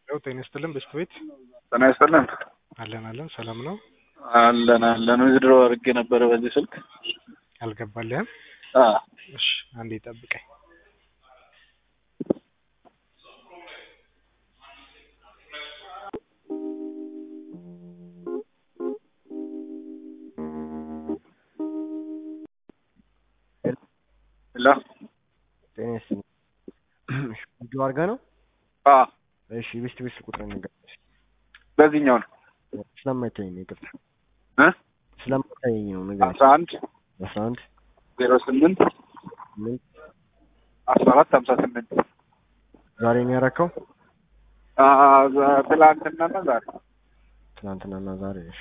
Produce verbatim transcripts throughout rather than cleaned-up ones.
ያው ጤና ይስጥልን በስኩዌት ጤና ይስጥልን። አለን አለን ሰላም ነው አለን አለን ድሮ አድርጌ ነበረ በዚህ ስልክ አልገባልህም? አዎ እሺ አንዴ ጠብቀኝ። ሄሎ ጤና ይስጥልን። እሺ ቪዲዮ አድርጋ ነው? አዎ እሺ ቢስት ቢስት ቁጥር እንገናኝ። በዚህኛው ነው ስለማይታየኝ ነው ይቅርታ እ ስለማይታየኝ ነው ነገር አስራ አንድ አስራ አንድ ዜሮ ስምንት ስምንት አስራ አራት ሀምሳ ስምንት ዛሬ ነው ያደረከው? አዎ ትላንትናና ዛሬ ትናንትናና ዛሬ። እሺ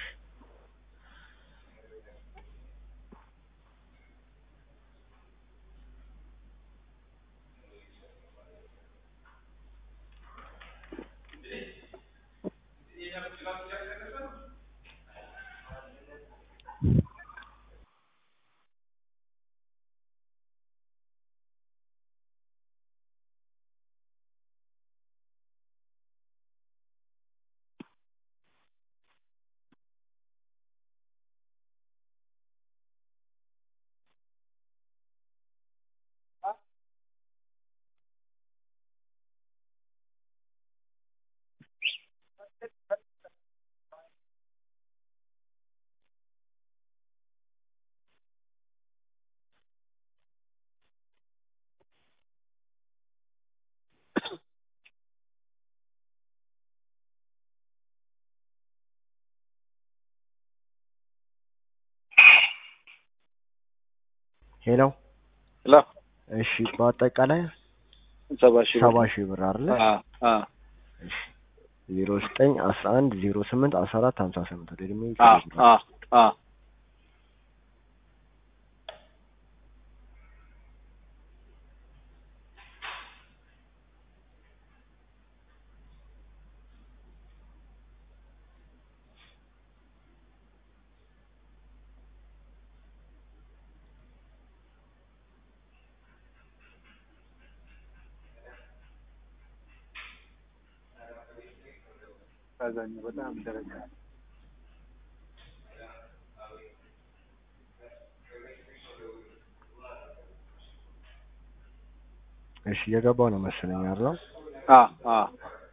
ሄሎ ሄሎ እሺ በአጠቃላይ ሰባ ሺህ ሰባ ሺህ ብር አይደል? አዎ አዎ እሺ ዜሮ ዘጠኝ አስራ አንድ ዜሮ ስምንት አስራ አራት ሀምሳ ስምንት ደግሞ አዎ አዎ አዎ አዛኝ በጣም ደረጃ እሺ የገባው ነው መሰለኝ አይደል? አዎ አዎ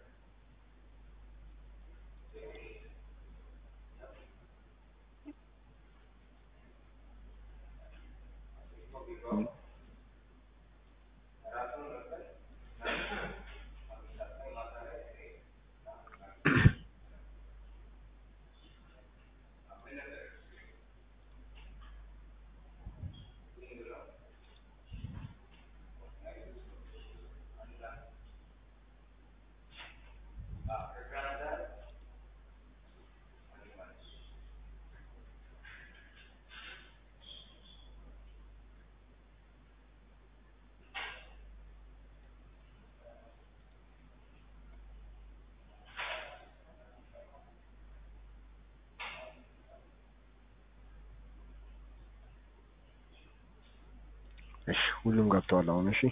እሺ ሁሉም ገብቷል አሁን። እሺ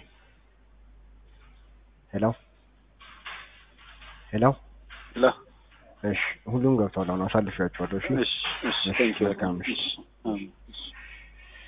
ሄሎ ሄሎ ሄሎ እሺ ሁሉም ገብቷል አሁን። አሳልፊያችኋለሁ። እሺ እሺ እሺ ቴንክ ዩ መልካም እሺ። እሺ